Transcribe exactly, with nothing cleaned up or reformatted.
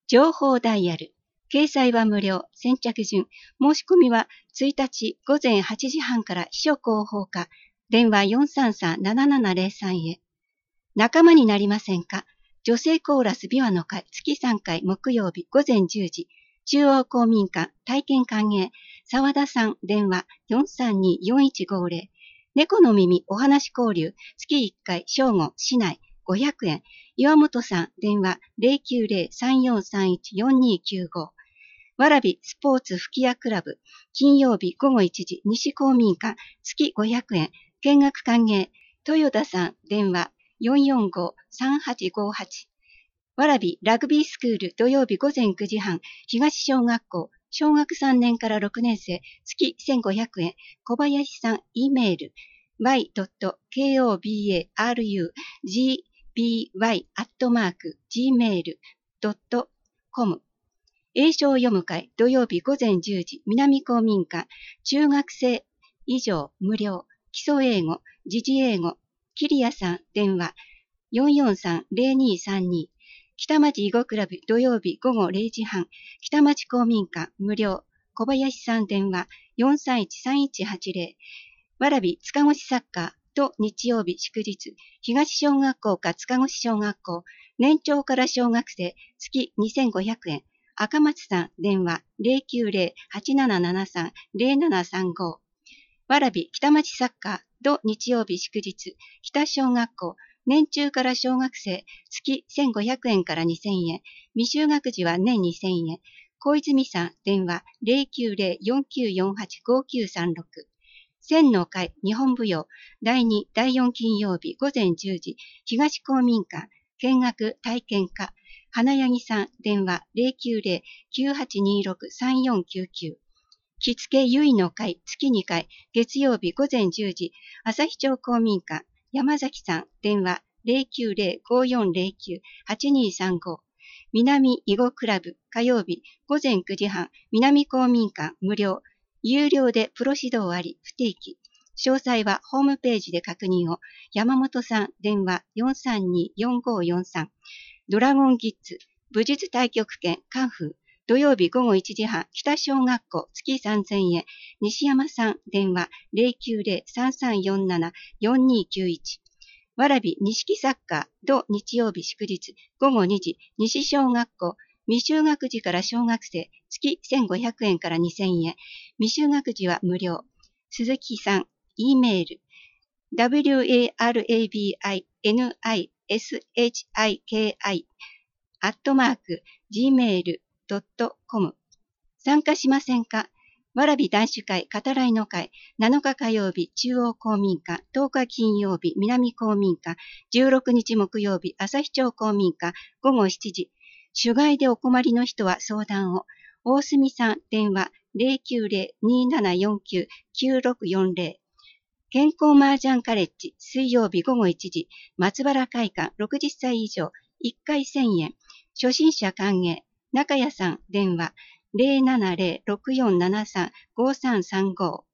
情報ダイヤル。掲載は無料。先着順。申し込みはついたち午前はちじはんから秘書広報課。電話 よんさんさんななななゼロさん へ。仲間になりませんか？女性コーラス琵琶の会。月さんかい木曜日午前じゅうじ。中央公民館。体験歓迎。沢田さん。電話 よんさんによんいちごゼロ。猫の耳お話交流。月いっかい。正午。市内。ごひゃくえん。岩本さん。電話 ゼロきゅうゼロ さんよんさんいち よんにきゅうご。わらびスポーツ吹屋クラブ。金曜日午後いちじ。西公民館。月ごひゃくえん。見学歓迎。豊田さん。電話 よんよんご さんはちごはち。わらびラグビースクール土曜日午前くじはん。東小学校。小学さんねんからろくねん生。月せんごひゃくえん。小林さん。E メール。ワイドットコバルアットマーク ジーメールドットコム。英書を読む会。土曜日午前じゅうじ。南公民館。中学生以上無料。基礎英語。時事英語。キリアさん。電話 よんよんさんゼロにさんに。北町囲碁クラブ土曜日午後れいじはん。北町公民館無料。小林さん。電話 よんさんいちさんいちはちゼロ。わらび塚越サッカーと日曜日祝日。東小学校か塚越小学校。年長から小学生。月にせんごひゃくえん。赤松さん。電話 ゼロきゅうゼロ はちななななさん ゼロななさんご。わらび北町サッカーと日曜日祝日。北小学校。年中から小学生。月せんごひゃくえんからにせんえん。未就学児は年にせんえん。小泉さん。電話 ゼロきゅうゼロ よんきゅうよんはち ごきゅうさんろく。千の会日本舞踊だいに、だいよん金曜日午前じゅうじ。東公民館。見学体験課。花柳さん。電話 ゼロきゅうゼロ きゅうはちにろく さんよんきゅうきゅう。着付けゆいの会月にかい。月曜日午前じゅうじ。旭町公民館。山崎さん。電話 ゼロきゅうゼロ ごよんゼロきゅう はちにさんご。南囲碁クラブ火曜日午前くじはん。南公民館無料。有料でプロ指導あり不定期。詳細はホームページで確認を。山本さん。電話 よんさんによんごよんさん。ドラゴンギッズ武術太極拳カンフー土曜日午後いちじはん。北小学校月さんぜんえん。西山さん。電話 ゼロきゅうゼロ さんさんよんなな よんにきゅういち。わらび西サッカー土日曜日祝日午後にじ。西小学校。未就学児から小学生。月せんごひゃくえんからにせんえん。未就学児は無料。鈴木さん。E メール。ワラビニシキアットマーク ジーメールドットコム。参加しませんか？わらび男子会語らいの会。なのか火曜日中央公民館。とおか金曜日南公民館。じゅうろくにち木曜日旭町公民館。午後しちじ。主害でお困りの人は相談を。大隅さん。電話 ゼロきゅうゼロ にななよんきゅう きゅうろくよんゼロ。健康麻雀カレッジ水曜日午後いちじ。松原会館ろくじゅっさい以上いっかいせんえん。初心者歓迎。中谷さん。電話 ゼロななゼロ ろくよんななさん ごさんさんご。